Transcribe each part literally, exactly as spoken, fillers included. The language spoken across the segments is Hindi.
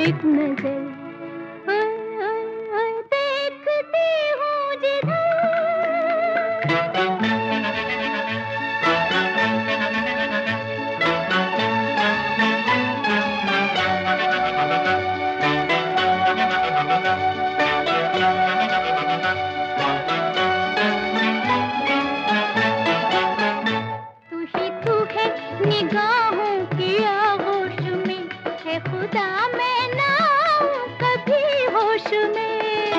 एक नजर। ओए ओए ओए देखती हूँ जिधर। तू ही तू है निगाहों की आगोश में, है खुदा मैं ना हूँ कभी होश में।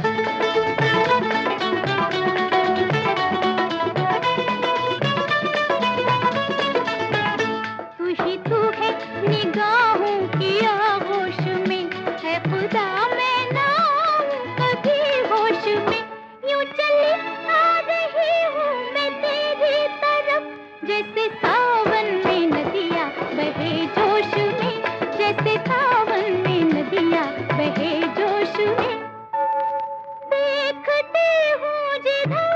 तू ही तू है निगाहों की आगोश में, है खुदा मैं ना हूँ कभी होश में। यूं चली आ रही हूँ मैं तेरी तरफ, जैसे सावन में नदियाँ बहे जोश में, जैसे सावन में नदियाँ बहे जोश में। देखती हूँ जिधर,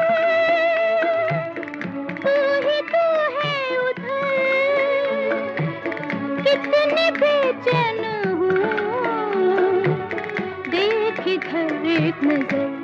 तू ही तू है उधर। कितनी बेचैन हूँ, देख इधर एक नजर।